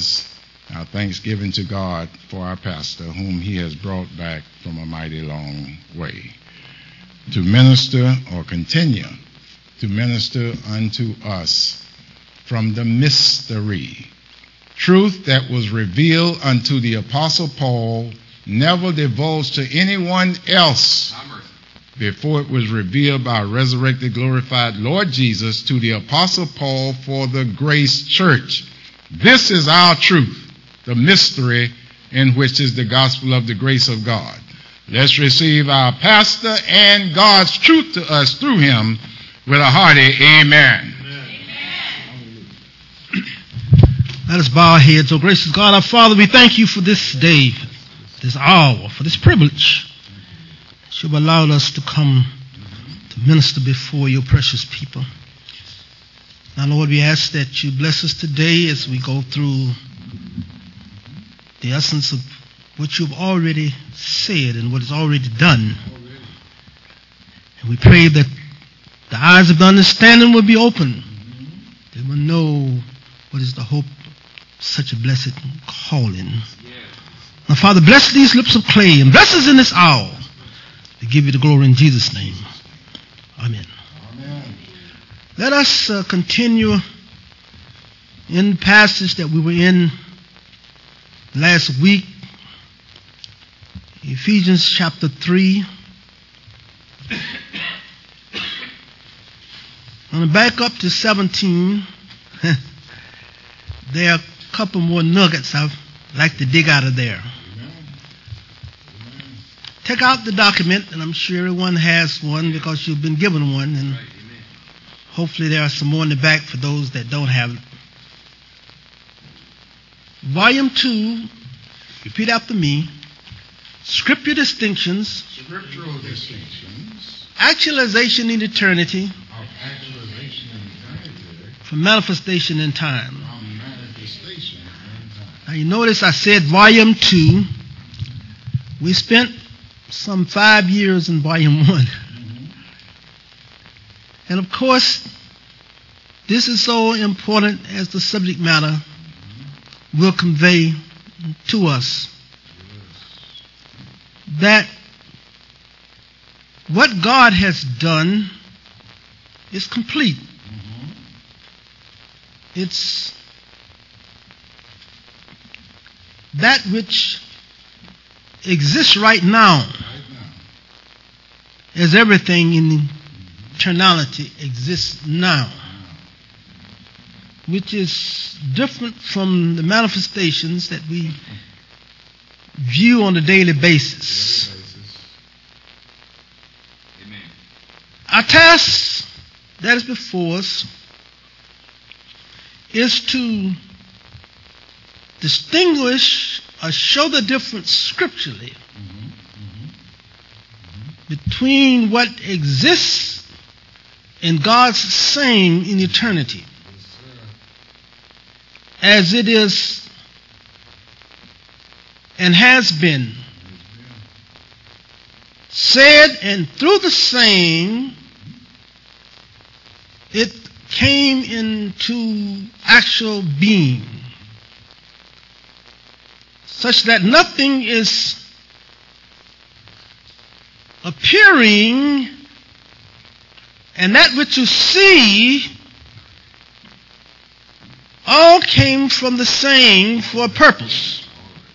us our thanksgiving to God for our pastor, whom he has brought back from a mighty long way, to minister or continue to minister unto us from the mystery. Truth that was revealed unto the Apostle Paul, never divulged to anyone else before it was revealed by resurrected, glorified Lord Jesus to the Apostle Paul for the Grace Church. This is our truth, the mystery in which is the gospel of the grace of God. Let's receive our pastor and God's truth to us through him with a hearty amen. Let us bow our heads. Oh, gracious God, our Father, we thank you for this day, this hour, for this privilege that you've allowed us to come to minister before your precious people. Now, Lord, we ask that you bless us today as we go through the essence of what you've already said and what is already done. And we pray that the eyes of the understanding will be open. They will know what is the hope of such a blessed calling. Now, Father, bless these lips of clay and bless us in this hour. We give you the glory in Jesus' name. Amen. Let us continue in the passage that we were in last week, Ephesians chapter 3. I'm going to back up to 17. There are a couple more nuggets I'd like to dig out of there. Take out the document, and I'm sure everyone has one because you've been given one, and hopefully there are some more in the back for those that don't have it. Volume 2, repeat after me. Scriptural distinctions. Actualization in eternity. From manifestation in time. Now you notice I said volume 2. We spent some 5 years in volume 1. And of course, this is so important as the subject matter will convey to us that what God has done is complete. It's that which exists right now as everything in eternity exists now, which is different from the manifestations that we view on a daily basis. Our task that is before us is to distinguish or show the difference scripturally between what exists and God's saying in eternity, as it is and has been said, and through the saying it came into actual being, such that nothing is appearing, and that which you see all came from the saying for a purpose.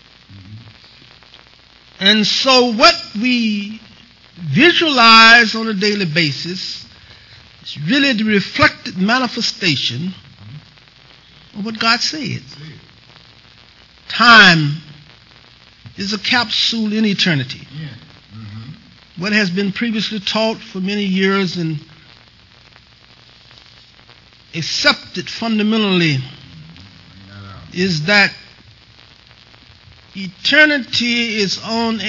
And so what we visualize on a daily basis is really the reflected manifestation of what God said. Time is a capsule in eternity. What has been previously taught for many years and accepted fundamentally is that eternity is on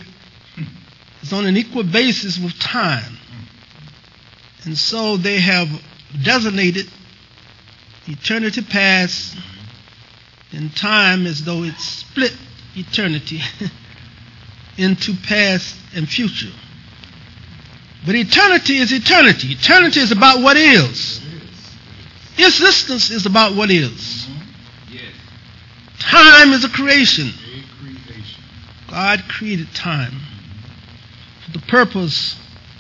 an equal basis with time. And so they have designated eternity past and time as though it's split eternity into past and future. But eternity is eternity. Eternity is about what is. Existence is about what is. time is a creation. God created time for the purpose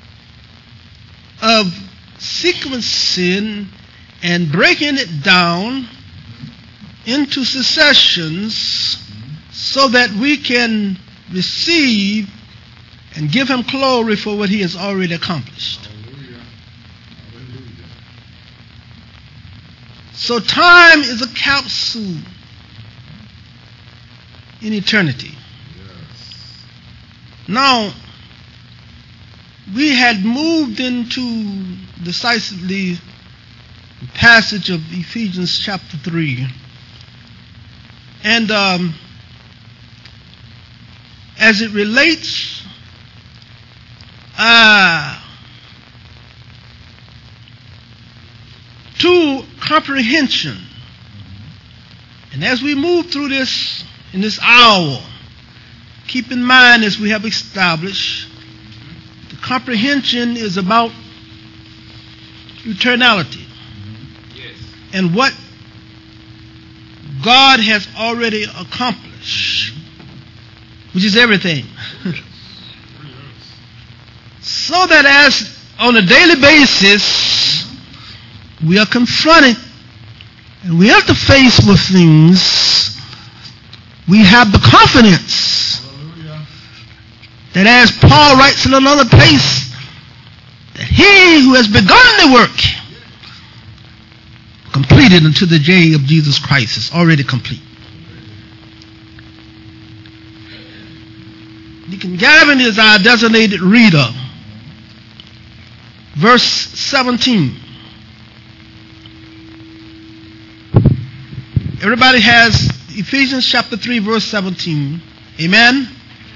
of sequencing and breaking it down into successions so that we can receive and give him glory for what he has already accomplished. So time is a capsule in eternity. Now, we had moved into decisively the passage of Ephesians chapter 3. And as it relates to comprehension, and as we move through this in this hour, keep in mind, as we have established, the comprehension is about eternality and what God has already accomplished, which is everything. So that as on a daily basis we are confronted and we interface with things, we have the confidence that, as Paul writes in another place, that he who has begun the work completed unto the day of Jesus Christ is already complete. Deacon Gavin is our designated reader. Verse 17. Everybody has Ephesians chapter 3 verse 17. Amen.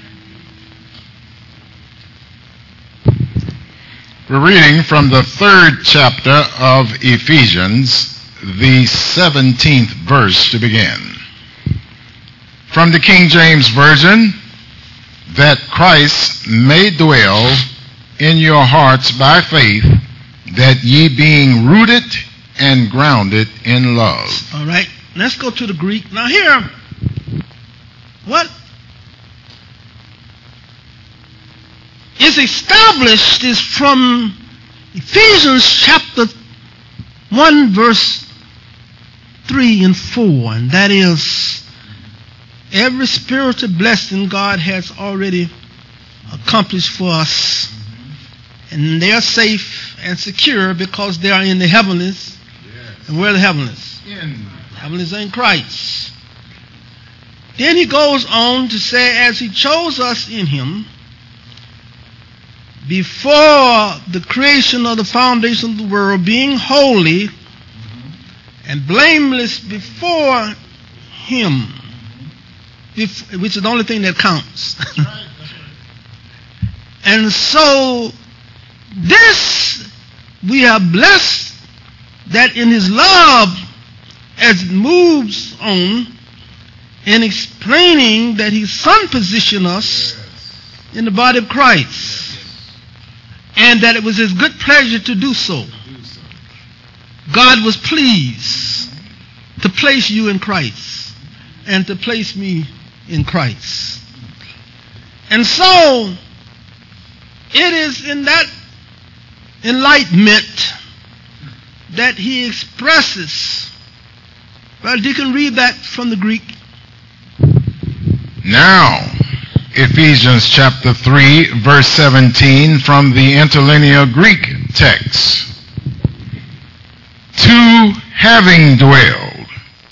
We're reading from the 3rd chapter of Ephesians, the 17th verse to begin. From the King James Version, that Christ may dwell in your hearts by faith, that ye being rooted and grounded in love. All right, let's go to the Greek. Now here, what is established is from Ephesians chapter 1 verse 3 and 4, and that is every spiritual blessing God has already accomplished for us, and they are safe and secure because they are in the heavenlies. Yes. And where are the heavenlies? Heavenlies are in Christ. Then he goes on to say, as he chose us in him before the creation of the foundation of the world, being holy and blameless before him, which is the only thing that counts. That's right. And so this we are blessed that in his love, as it moves on in explaining that his son positioned us in the body of Christ, and that it was his good pleasure to do so. God was pleased to place you in Christ and to place me in Christ. And so it is in that enlightenment that he expresses. Brother Deacon, read that from the Greek. Now, Ephesians chapter 3 verse 17 from the interlinear Greek text. To having dwelled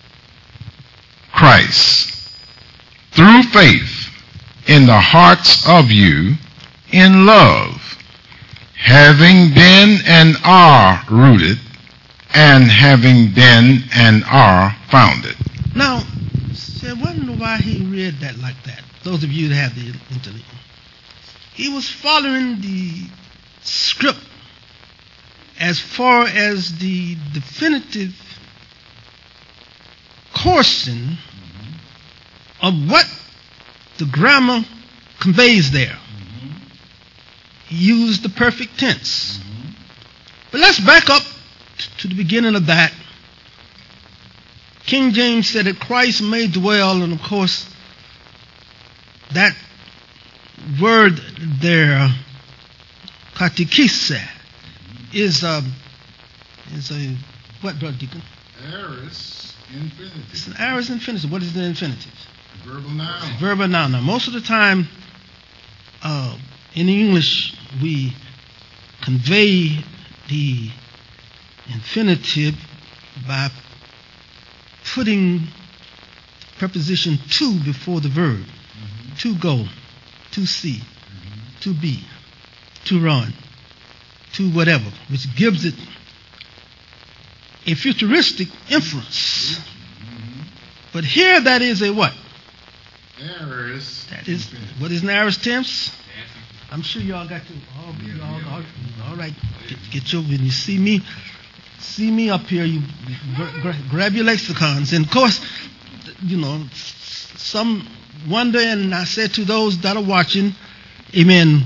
Christ through faith in the hearts of you in love, having been and are rooted, and having been and are founded. Now, I wonder why he read that like that. Those of you that have the interlinear. He was following the script as far as the definitive coursing of what the grammar conveys there. He used the perfect tense. But let's back up to the beginning of that King James said that Christ may dwell, and of course, that word there, katekisa, is a what, Brother Deacon? Aorist infinitive. It's an aorist infinitive. What is the infinitive? Verbal noun. Verbal noun. Now, most of the time, in English, we convey the infinitive by putting preposition to before the verb. Mm-hmm. To go, to see, Mm-hmm. to be, to run, to whatever, which gives it a futuristic inference. Mm-hmm. But here that is a what? Aorist. That is, infinitive. what is an aorist tense? I'm sure y'all got to, all right, get your, when you see me up here, you grab your lexicons. And of course, you know, some wonder, and I said to those that are watching, amen,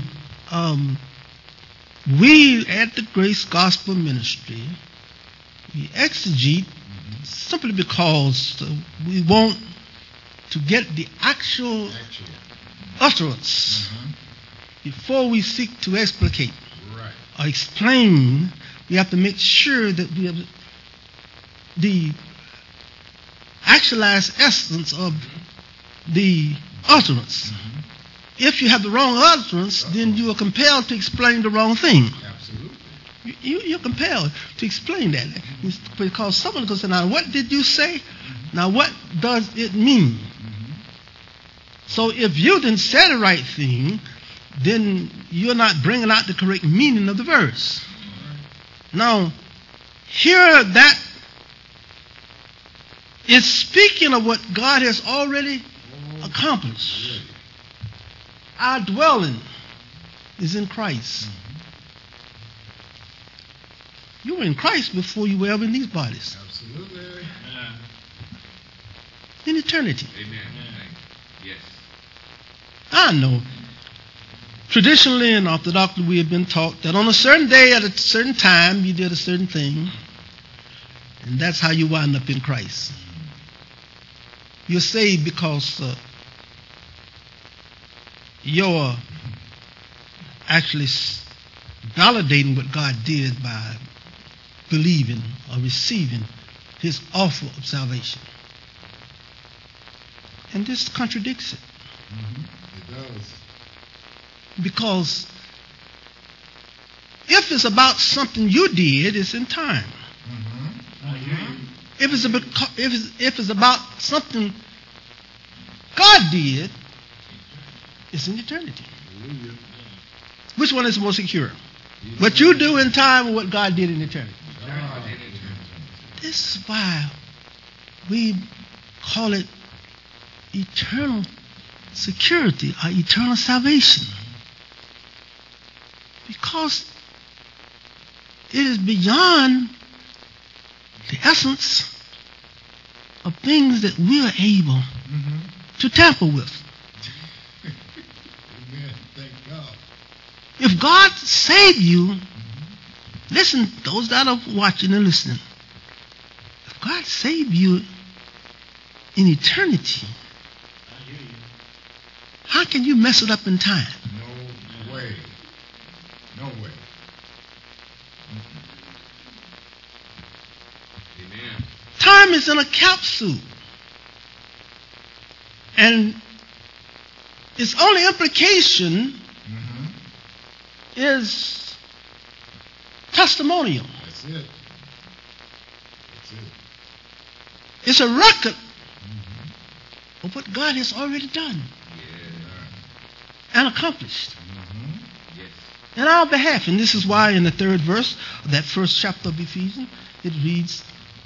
we at the Grace Gospel Ministry, we exegete simply because we want to get the actual utterance before we seek to explicate Right. or explain. We have to make sure that we have the actualized essence of the utterance. If you have the wrong utterance, then you are compelled to explain the wrong thing. Absolutely. You're compelled to explain that. Because someone goes, now what did you say? Now what does it mean? So if you didn't say the right thing, then you're not bringing out the correct meaning of the verse. Now, here that is speaking of what God has already accomplished. Our dwelling is in Christ. You were in Christ before you were ever in these bodies. Absolutely. In eternity. Amen. Yes. I know. Traditionally and orthodoxly we have been taught that on a certain day at a certain time you did a certain thing, and that's how you wind up in Christ. You're saved because you're actually validating what God did by believing or receiving His offer of salvation. And this contradicts it. It does. Because if it's about something you did, it's in time. If it's about something God did, it's in eternity. Hallelujah. Which one is more secure? What you do in time or what God did in eternity? This is why we call it eternal security or eternal salvation. Because it is beyond the essence of things that we are able to tamper with. Amen. Thank God. If God saved you, listen, those that are watching and listening, if God saved you in eternity, how can you mess it up in time? No way. No way. Amen. Time is in a capsule. And its only implication is testimonial. That's it. That's it. It's a record of what God has already done and accomplished Yes. in our behalf. And this is why in the 3rd verse of that 1st chapter of Ephesians, it reads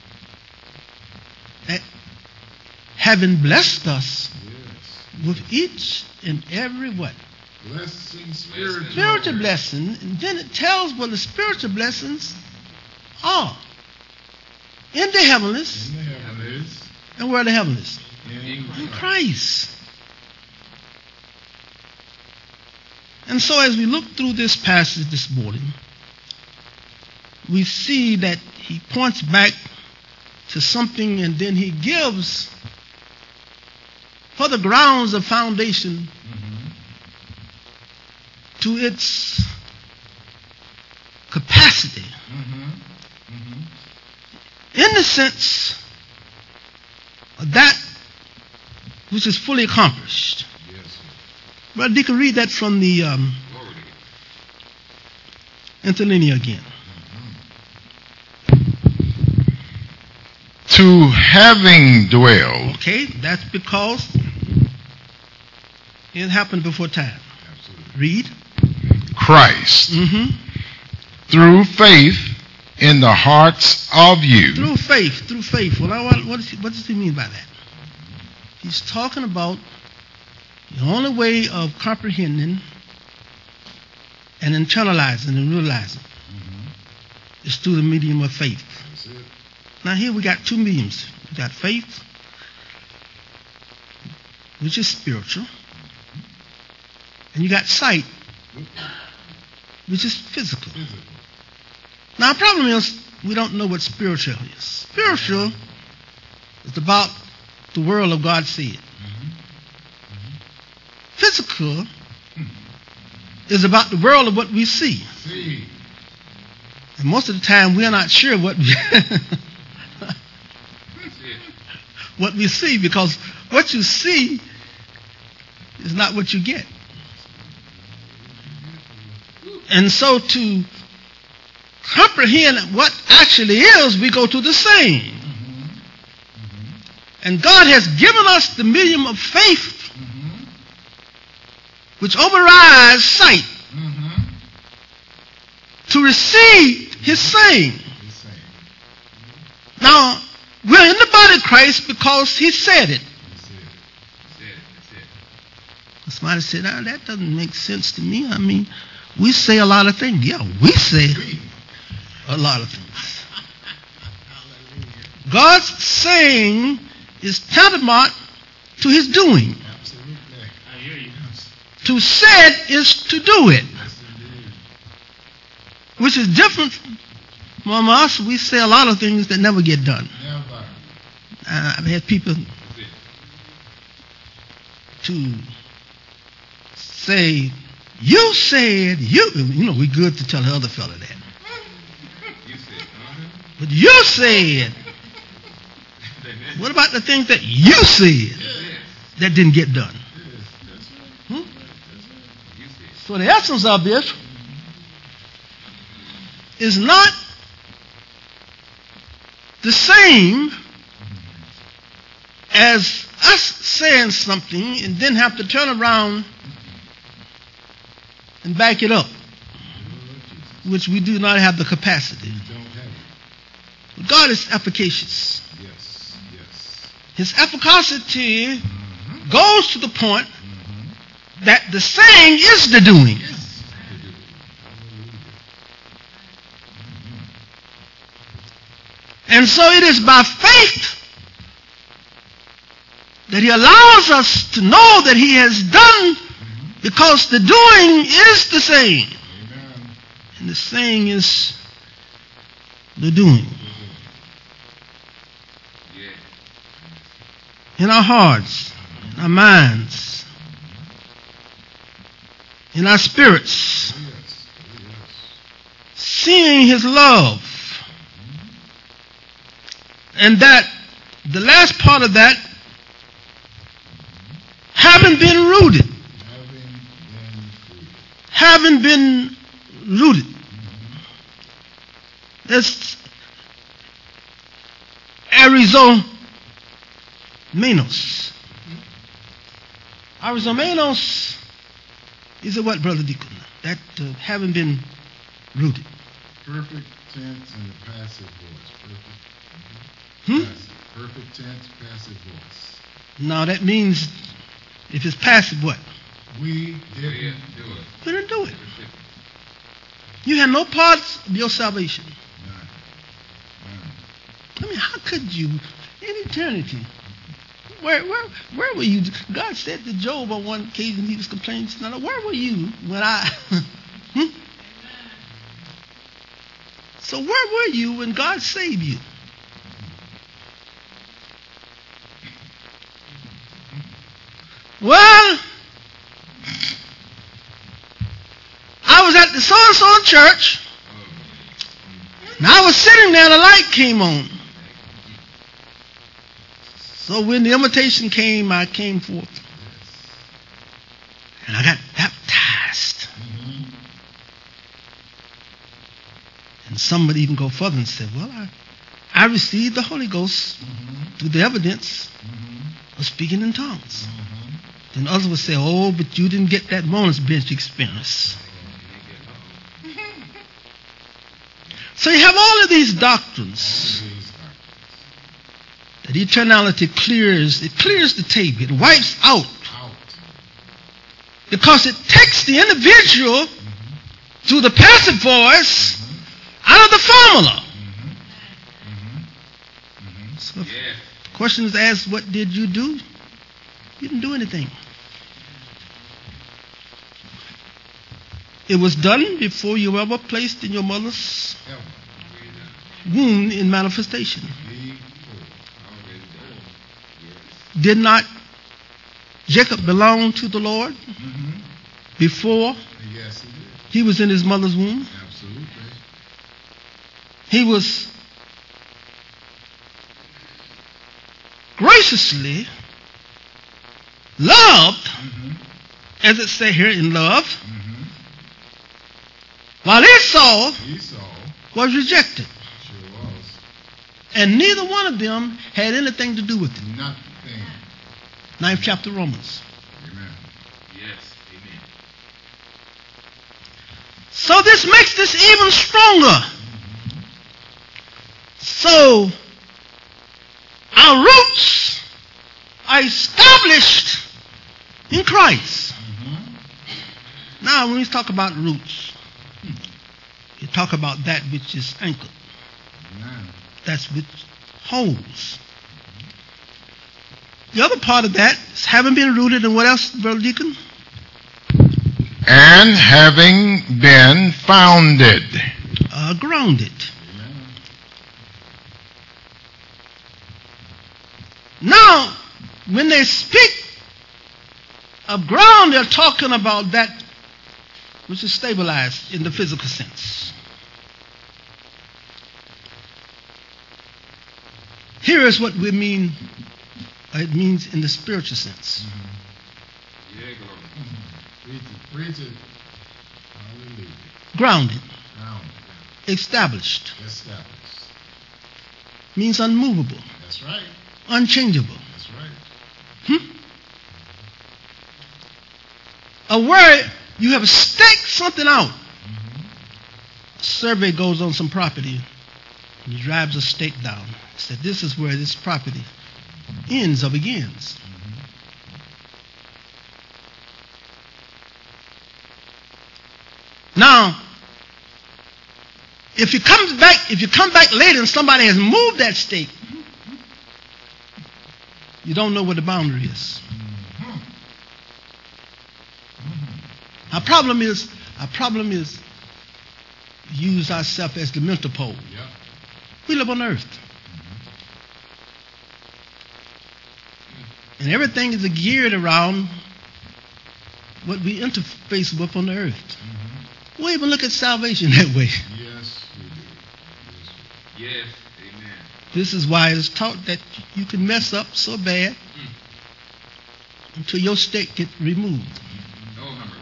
that having blessed us Yes. with each and every what? Blessing spiritual. Spiritual blessing. And then it tells what the spiritual blessings are. In the heavenlies. In the heavens. And where are the heavenlies? In In Christ. And so as we look through this passage this morning, we see that he points back to something and then he gives for the grounds of foundation to its capacity. In the sense of that which is fully accomplished. Brother Deacon, read that from the interlinear again. To having dwelled. Okay, that's because it happened before time. Read. Christ. Through faith in the hearts of you. Through faith. Well, what does he mean by that? He's talking about the only way of comprehending and internalizing and realizing is through the medium of faith. Now here we got two mediums. We got faith, which is spiritual, and you got sight, which is physical. Now the problem is we don't know what spiritual is. Spiritual is about the world of God said. Physical is about the world of what we see. And most of the time we are not sure what what we see, because what you see is not what you get. And so to comprehend what actually is, we go to the saying. And God has given us the medium of faith, which overrides sight, to receive his saying. Now, we're in the body of Christ because he said it. Somebody said, that doesn't make sense to me. I mean, we say a lot of things. Yeah, we say a lot of things. God's saying is tantamount to his doing. To said is to do it. Which is different from us. We say a lot of things that never get done. I've had people to say, you said, you know, we're good to tell the other fella that. But you said, what about the things that you said that didn't get done? So the essence of this is not the same as us saying something and then have to turn around and back it up, which we do not have the capacity. God is efficacious. His efficacy goes to the point that the saying is the doing. And so it is by faith that he allows us to know that he has done, because the doing is the saying. And the saying is the doing. In our hearts, in our minds, in our spirits, seeing his love. And that, the last part of that, having been rooted. Having been rooted. That's arizomenos. Arizomenos is a what, Brother Deacon? That having been rooted. Perfect tense and the passive voice. Perfect tense, passive voice. Now that means, if it's passive, what? We didn't do it. We didn't do it. You had no parts of your salvation. None. I mean, how could you, in eternity, where were you? God said to Job on one occasion, he was complaining, now, where were you when I... So where were you when God saved you? Well, I was at the so-and-so church, and I was sitting there, the light came on. So when the invitation came, I came forth. And I got baptized. And some would even go further and say, well, I received the Holy Ghost through the evidence of speaking in tongues. Then others would say, oh, but you didn't get that Mona's bench experience. So you have all of these doctrines that eternality clears. It clears the table. It wipes out. Because it takes the individual through the passive voice out of the formula. So if the question is asked, what did you do? You didn't do anything. It was done before you were ever placed in your mother's womb in manifestation. Did not Jacob belong to the Lord before he was in his mother's womb? Absolutely. He was graciously loved, as it says here, in love, while Esau was rejected. Sure was. And neither one of them had anything to do with it. Nothing. 9th chapter of Romans. Amen. Yes. Amen. So this makes this even stronger. So our roots are established in Christ. Now when we talk about roots, you talk about that which is anchored. Amen. That's which holds. The other part of that is having been rooted in what else, Brother Deacon? And having been founded. Grounded. Amen. Now, when they speak of ground, they're talking about that which is stabilized in the physical sense. Here is what we mean. It means in the spiritual sense. Yeah, glory. Preach it. Hallelujah. Grounded. Grounded. Established. Established. Means unmovable. That's right. Unchangeable. That's right. Where you have staked something out. A survey goes on some property. And he drives a stake down. He said, this is where this property ends or begins. Now, if you come back later and somebody has moved that stake, you don't know what the boundary is. Our problem is use ourselves as the mental pole. Yep. We live on earth. And everything is geared around what we interface with on the earth. We even look at salvation that way. Yes, we do. Yes. Amen. This is why it's taught that you can mess up so bad until your stake gets removed. No numbers.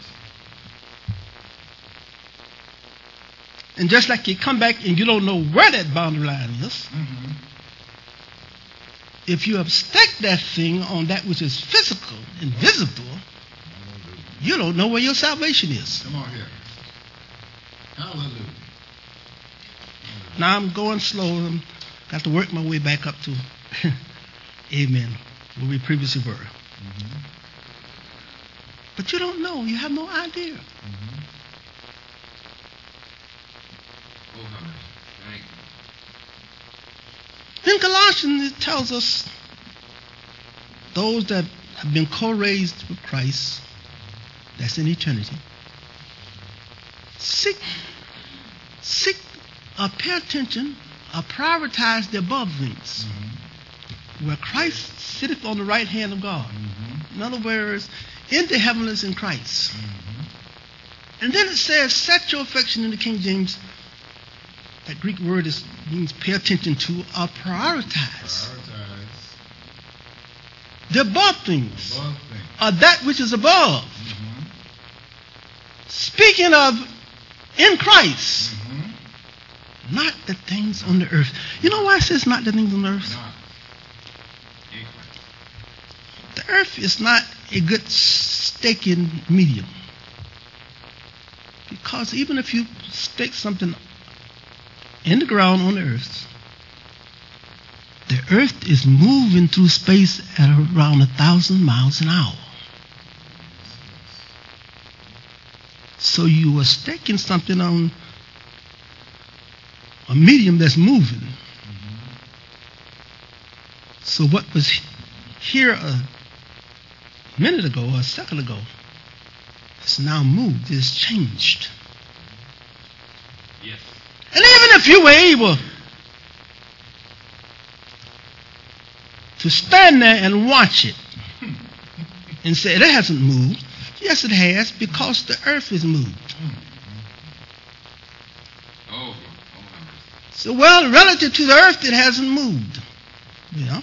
And just like you come back and you don't know where that boundary line is, if you have staked that thing on that which is physical and visible, you don't know where your salvation is. Come on here. Hallelujah. Now I'm going slow. I've got to work my way back up to amen, where we previously were. But you don't know. You have no idea. No numbers. Thank you. In Colossians, it tells us those that have been co-raised with Christ, that's in eternity, seek, pay attention, prioritize the above things, where Christ sitteth on the right hand of God. In other words, in the heavenlies in Christ. And then it says, set your affection in the King James. That Greek word means pay attention to or prioritize. The above things. Or that which is above. Speaking of in Christ. Not the things on the earth. You know why it says not the things on the earth? The earth is not a good staking medium. Because even if you stake something in the ground on the earth is moving through space at around 1,000 miles an hour. So you are staking something on a medium that's moving. So what was here a minute ago or a second ago, it's now moved, it's changed. Yes. And even if you were able to stand there and watch it and say, it hasn't moved. Yes, it has, because the earth is moved. So, well, relative to the earth, it hasn't moved. Yeah.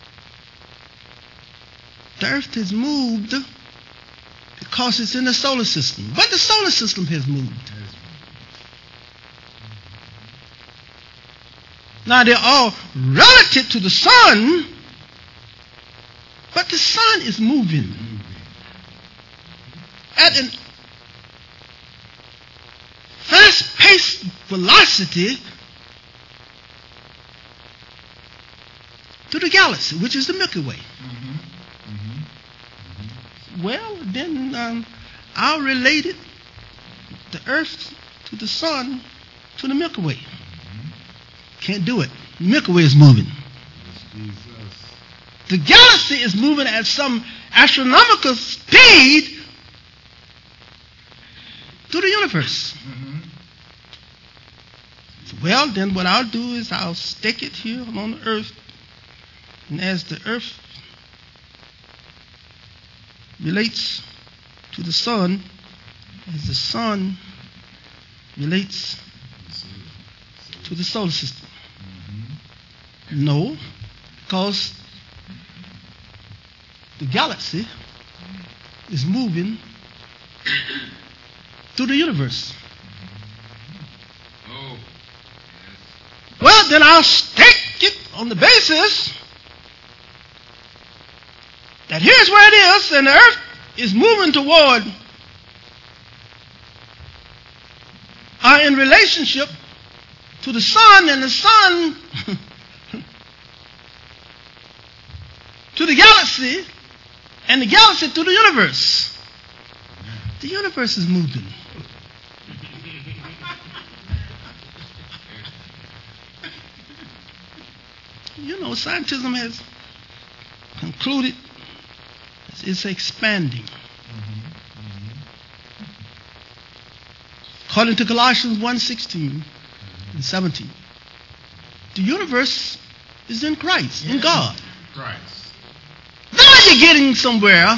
The earth has moved because it's in the solar system. But the solar system has moved. Now, they're all relative to the sun, but the sun is moving at a fast-paced velocity to the galaxy, which is the Milky Way. Well, then I'll relate it, the earth to the sun to the Milky Way. Can't do it. The Milky Way is moving. The galaxy is moving at some astronomical speed through the universe. Well, then what I'll do is I'll stick it here on the earth. And as the earth relates to the sun, as the sun relates to the solar system. No, because the galaxy is moving through the universe. Well, then I'll stake it on the basis that here's where it is, and the earth is moving toward or in relationship to the sun, and the sun to the galaxy, and the galaxy to the universe. The universe is moving. You know, scientism has concluded it's expanding. According to Colossians 1:16 and 17, the universe is in Christ, in God. Christ. Now you're getting somewhere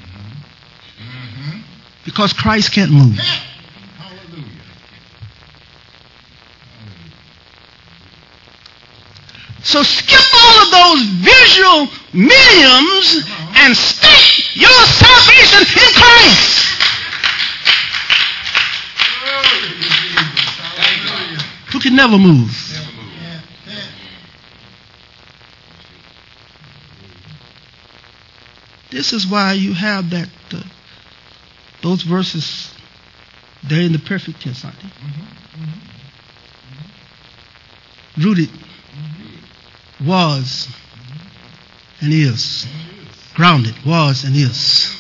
because Christ can't move. Hallelujah. So skip all of those visual mediums and stake your salvation in Christ. Who can never move. This is why you have that those verses there in the perfect tense, aren't they? Rooted, was, and is. Grounded, was, and is.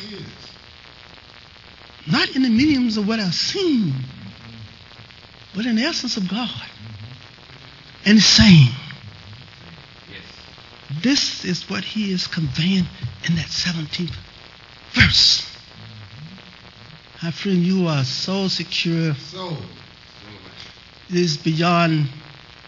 Not in the mediums of what I've seen, but in the essence of God. And saying, this is what he is conveying in that 17th verse. My friend, you are so secure. It is beyond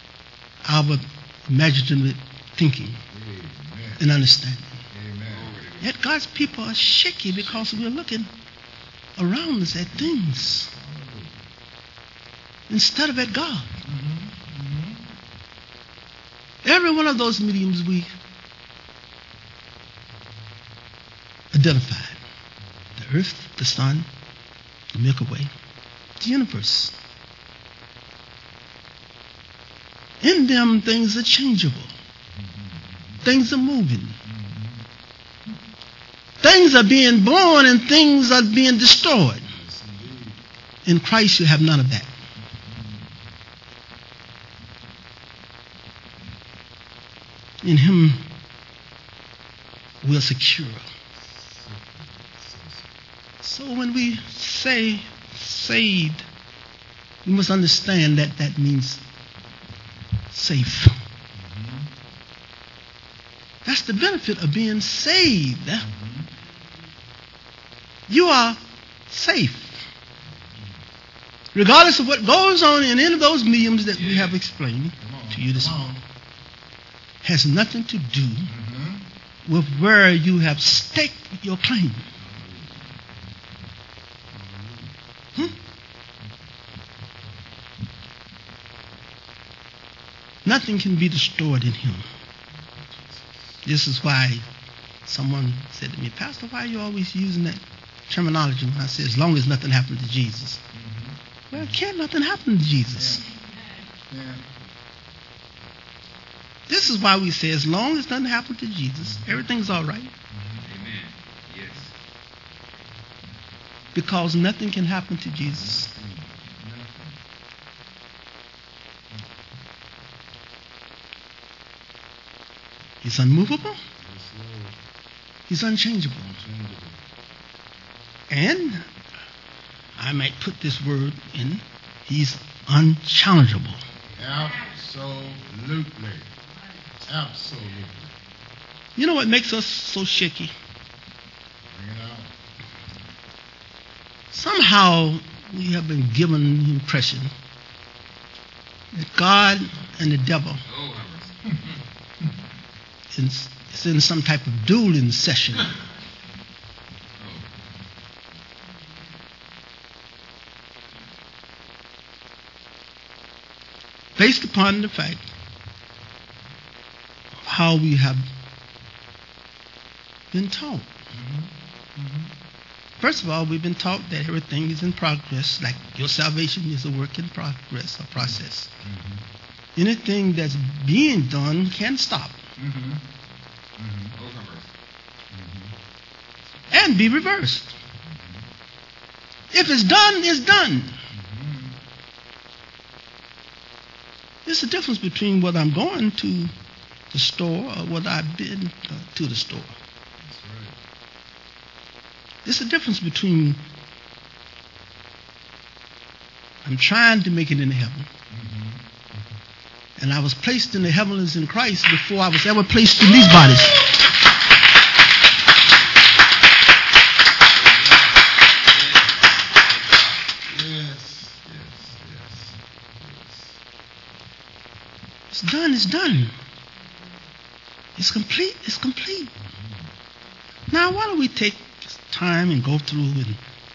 our imaginative thinking and understanding. Yet God's people are shaky because we're looking around us at things instead of at God. Every one of those mediums we identified: the earth, the sun, the Milky Way, the universe. In them, things are changeable. Things are moving. Things are being born and things are being destroyed. In Christ, you have none of that. In Him, we are secure. So when we say saved, we must understand that that means safe. That's the benefit of being saved. You are safe. Regardless of what goes on in any of those mediums that we have explained to you this morning. Has nothing to do with where you have staked your claim. Nothing can be destroyed in Him. This is why someone said to me, Pastor, why are you always using that terminology when I say as long as nothing happened to Jesus? Well, can't nothing happen to Jesus? This is why we say as long as nothing happened to Jesus, everything's all right. Amen. Yes. Because nothing can happen to Jesus. He's unmovable. He's unchangeable. And I might put this word in, He's unchallengeable. Absolutely. Absolutely. You know what makes us so shaky? Bring it out. Somehow we have been given the impression that God and the devil is in some type of dueling session. Based upon the fact of how we have been taught. First of all, we've been taught that everything is in progress, like your salvation is a work in progress, a process. Anything that's being done can stop. And be reversed. If it's done, it's done. There's a difference between whether I'm going to the store or whether I've been to the store. There's a difference between I'm trying to make it into heaven. And I was placed in the heavens in Christ before I was ever placed in these bodies. It's done, it's done. It's complete, it's complete. Now, why don't we take time and go through, and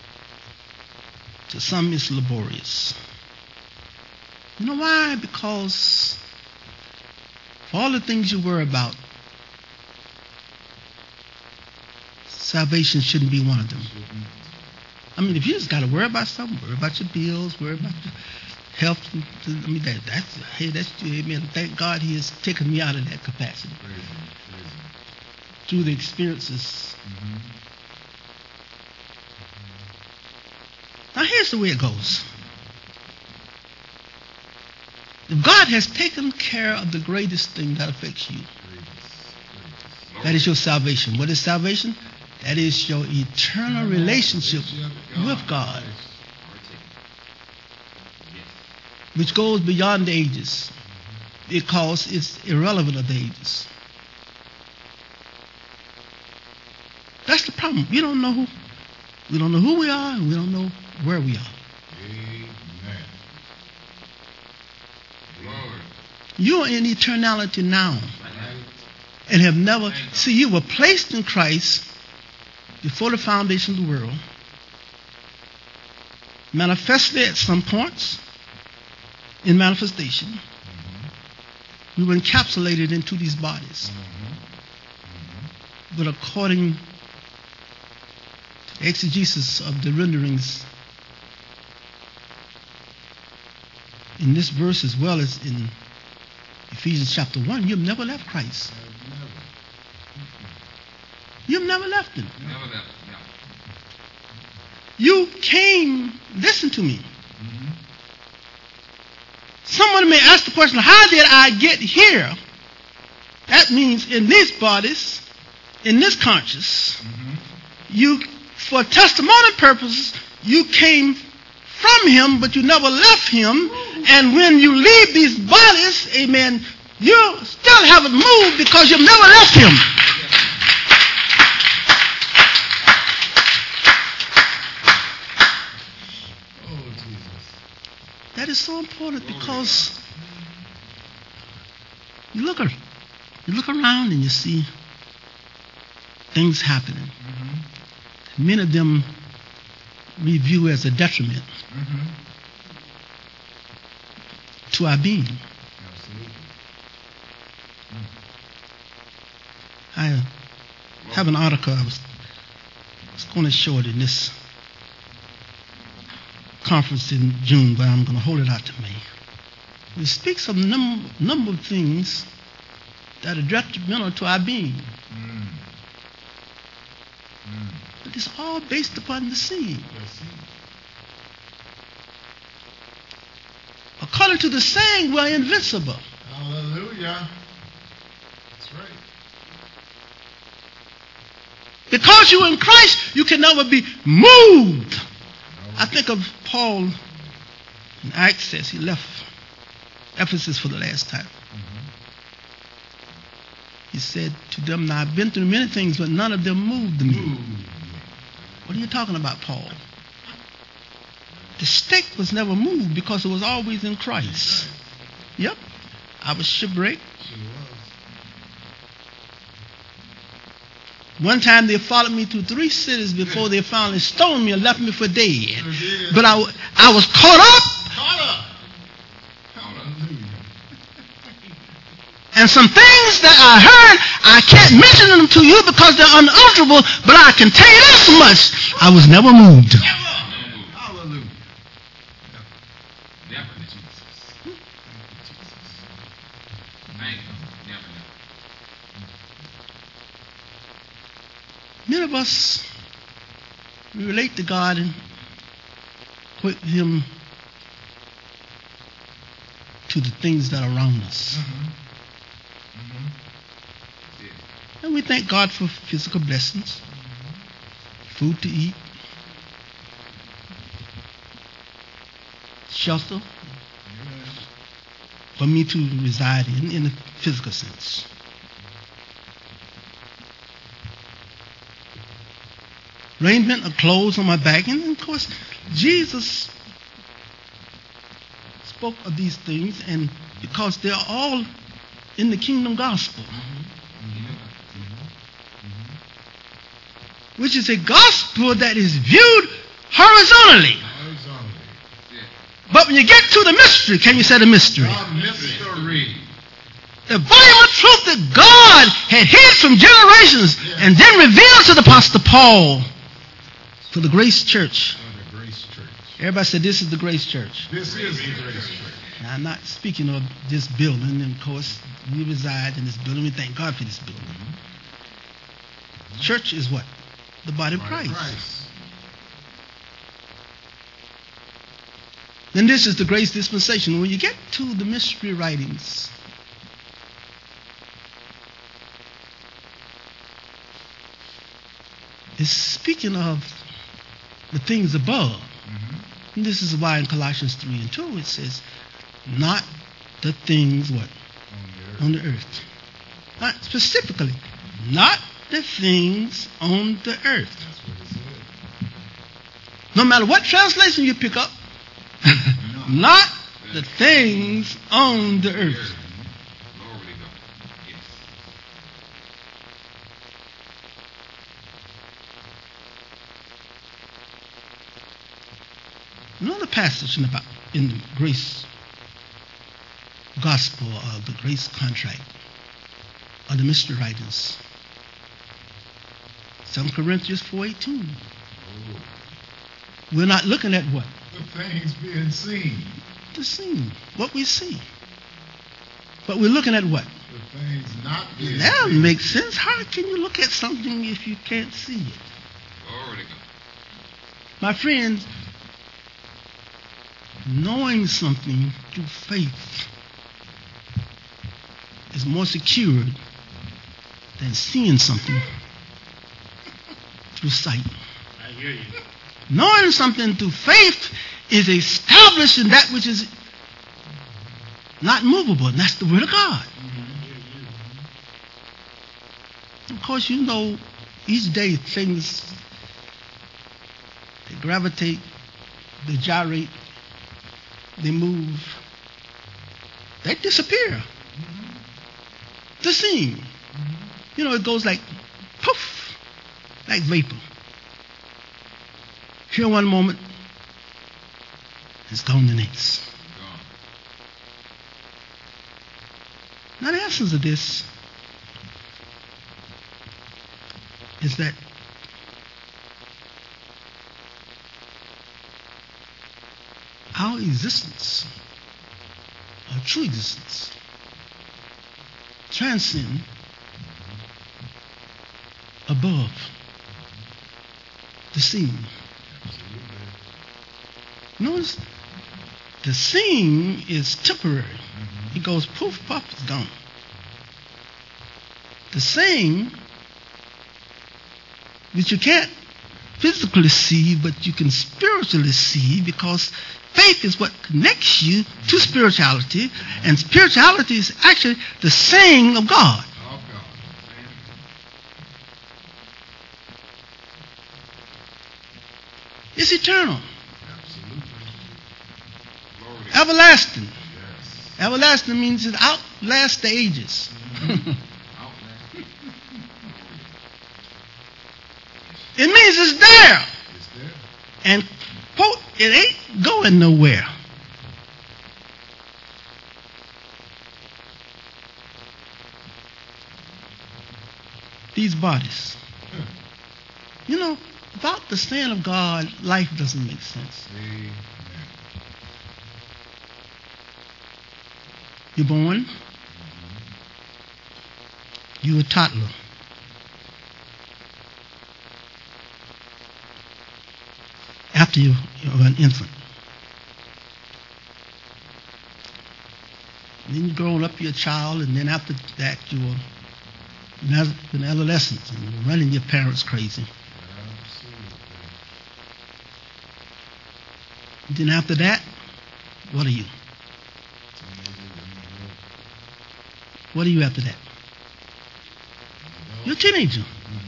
to some it's laborious. You know why? Because for all the things you worry about, salvation shouldn't be one of them. I mean, if you just got to worry about something, worry about your bills, worry about your health. I mean, that's amen. Thank God He has taken me out of that capacity through the experiences. Now, here's the way it goes. If God has taken care of the greatest thing that affects you, that is your salvation. What is salvation? That is your eternal relationship with God, which goes beyond the ages, because it's irrelevant of the ages. That's the problem. We don't know who we are, and we don't know where we are. Amen. Lord. You are in eternality now, and have never. See, you were placed in Christ before the foundation of the world, manifestly at some points in manifestation, we were encapsulated into these bodies. But according to the exegesis of the renderings in this verse as well as in Ephesians chapter 1, you've never left Christ. You've never left him. Never left. No. You came, listen to me. Someone may ask the question, how did I get here? That means in these bodies, in this conscious, you, for testimony purposes, you came from him, but you never left him. And when you leave these bodies, amen, you still haven't moved because you've never left him. That is so important because you look around and you see things happening. Many of them we view as a detriment to our being. I have an article I was going to show it in this conference in June, but I'm going to hold it out to May. It speaks of a number of things that are detrimental to our being. But it's all based upon the seed. According to the saying, we're invincible. Hallelujah. That's right. Because you're in Christ, you can never be moved. I think of Paul in Acts says he left Ephesus for the last time. He said to them, now I've been through many things, but none of them moved me. What are you talking about, Paul? The stake was never moved because it was always in Christ. Yep. I was shipwrecked. One time they followed me to 3 cities before they finally stoned me and left me for dead. But I was caught up. And some things that I heard, I can't mention them to you because they're unutterable, but I can tell you this much. I was never moved. Hallelujah. Never, Jesus. Thank you. Never. Many of us, we relate to God and put him to the things that are around us. And we thank God for physical blessings, food to eat, shelter for me to reside in a physical sense. Raiment of clothes on my back. And of course, Jesus spoke of these things, and because they're all in the kingdom gospel, which is a gospel that is viewed horizontally. But when you get to the mystery, can you say the mystery? Mystery. The volume of truth that God had hid from generations and then revealed to the Apostle Paul for the Grace Church. The Grace Church. Everybody said, this is the Grace Church. This is the Grace Church. Now, I'm not speaking of this building, and of course, we reside in this building. We thank God for this building. Church is what? The body of Christ. Then this is the grace dispensation. When you get to the mystery writings, it's speaking of the things above. And this is why in Colossians 3 and 2 it says, not the things what? On the earth. Not specifically, not the things on the earth. No matter what translation you pick up, not the things on the earth. Another passage in the grace gospel of the grace contract of the mystery writers. 2 Corinthians 4:18. We're not looking at what? The things being seen. The scene, what we see. But we're looking at what? The things not being That seen. makes sense. How can you look at something if you can't see it? Glory to God. My friends, knowing something through faith is more secure than seeing something through sight. I hear you. Knowing something through faith is establishing that which is not movable, and that's the Word of God. Of course, you know, each day things, they gravitate, they gyrate, they move, they disappear. The scene. You know, it goes like poof, like vapor. Here one moment, it's gone the next. Gone. Now the essence of this is that our existence, our true existence, transcend above the scene. Notice the scene is temporary. It goes poof, pop, it's gone. The saying, which you can't physically see, but you can spiritually see, because faith is what connects you to spirituality, and spirituality is actually the saying of God. Oh, God. It's eternal, Absolutely. Glory to God. everlasting. Yes. Everlasting means it outlasts the ages. Outlast. It means it's there. It's there. And, quote, it ain't going nowhere. These bodies. You know, without the saying of God, life doesn't make sense. Amen. You're born. You're a toddler. After you're an infant. And then you grow up, you're a child, and then after that you're an adolescent, and you're running your parents crazy. Absolutely. And then after that, what are you? What are you after that? You're a teenager.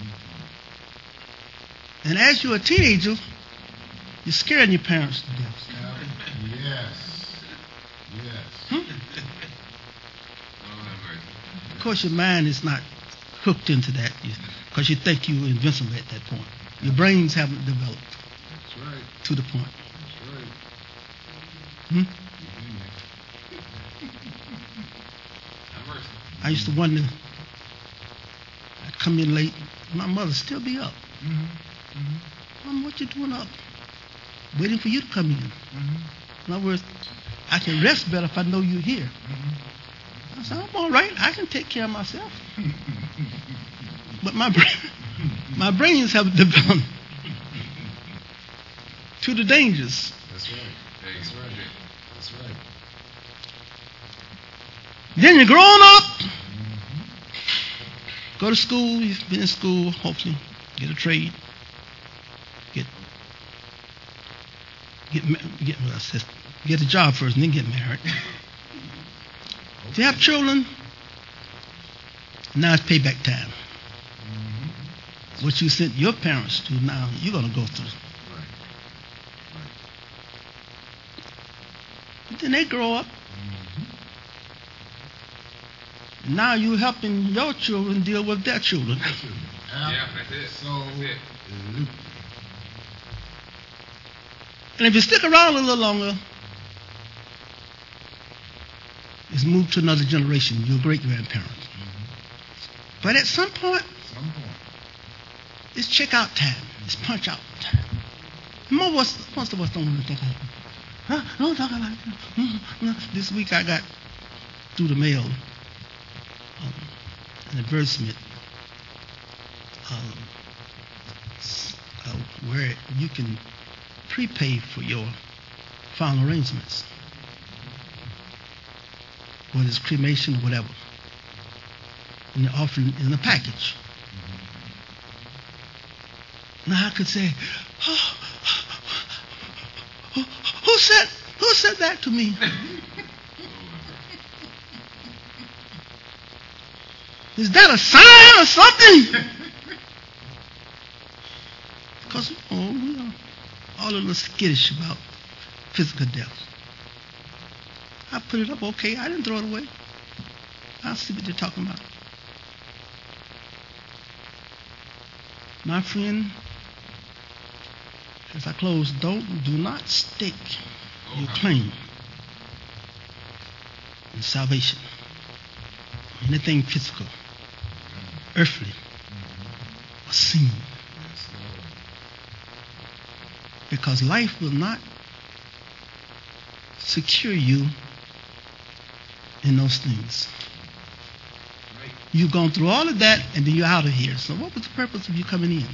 And as you're a teenager, you're scaring your parents to death. Yes. Yes. Lord have mercy. Of course, your mind is not hooked into that because you think you're invincible at that point. Your brains haven't developed That's right. to the point. That's right. Hmm? Have mercy. I used to wonder, I'd come in late, my mother still be up. Mom, what you doing up? Waiting for you to come in. In other words, I can rest better if I know you're here. I said, I'm all right. I can take care of myself. But my brains have developed to the dangers. That's right. That's right. That's right. Then you're grown up. Go to school. You've been in school, hopefully. Get a trade. Get a job first and then get married. If you have children, now it's payback time. What you sent your parents to, now you're going to go through. Right. But then they grow up. And now you're helping your children deal with their children. Yeah, that's it. So, That's it. And if you stick around a little longer, it's moved to another generation, your great-grandparents. But at some point, it's check-out time. It's punch-out time. Most of us don't want to talk about it. Huh? Don't talk about it. This week I got through the mail an advertisement where you can prepay for your final arrangements, whether it's cremation or whatever, and they're offering in a package. Now I could say, who said that to me? Is that a sign or something? Because we are all a little skittish about physical death. I put it up, okay, I didn't throw it away. I'll see what they're talking about. My friend, as I close, do not stake your claim in salvation, anything physical, earthly, or seen. Because life will not secure you in those things. You've gone through all of that and then you're out of here. So what was the purpose of you coming in?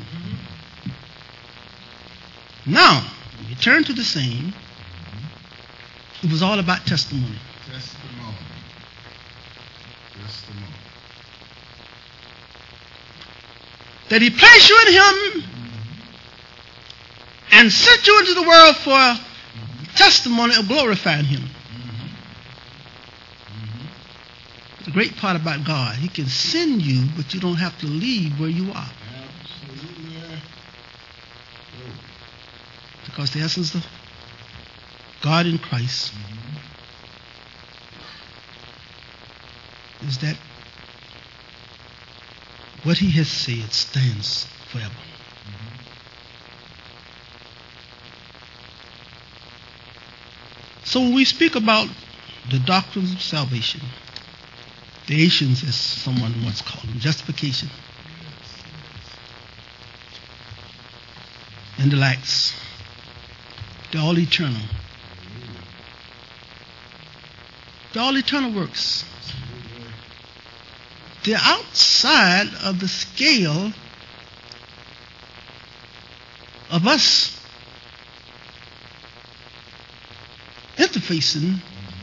Now, when you turn to the same, it was all about testimony. Testimony. That he placed you in him and sent you into the world for testimony of glorifying him. The great part about God, he can send you, but you don't have to leave where you are. Absolutely. Because the essence of God in Christ is that what he has said stands forever. So when we speak about the doctrines of salvation, the Asians, as someone once called them, justification, and the likes, they're all eternal. They're all eternal works. They're outside of the scale of us interfacing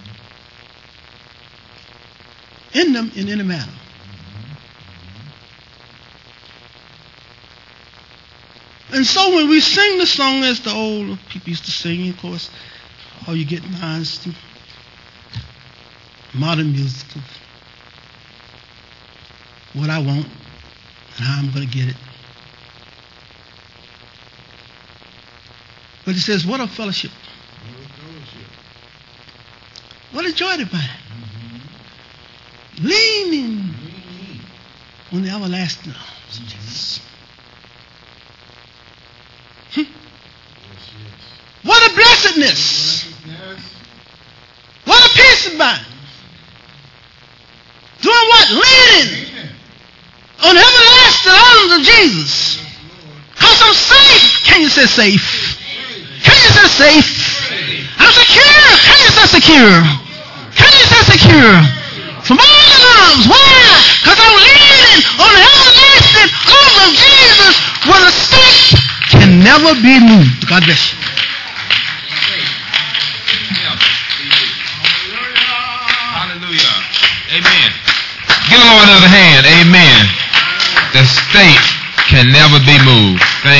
in them in any manner. And so when we sing the song as the old people used to sing, of course, all you get now is the modern music of what I want and how I'm going to get it. But it says, what a fellowship. What a joy divine. Leaning on the everlasting arms of Jesus. What a blessedness. What a peace of mind. Doing what? Leaning on the everlasting arms of Jesus. Because I'm safe. Can you say safe? Can you say safe? I'm secure. Can you say secure? Can you say secure? From all the arms. Why? Because I'm leaning on the everlasting arms of Jesus where the saint can never be moved. God bless you. Hallelujah. Amen. Give the Lord another hand. Amen. The state can never be moved. Thank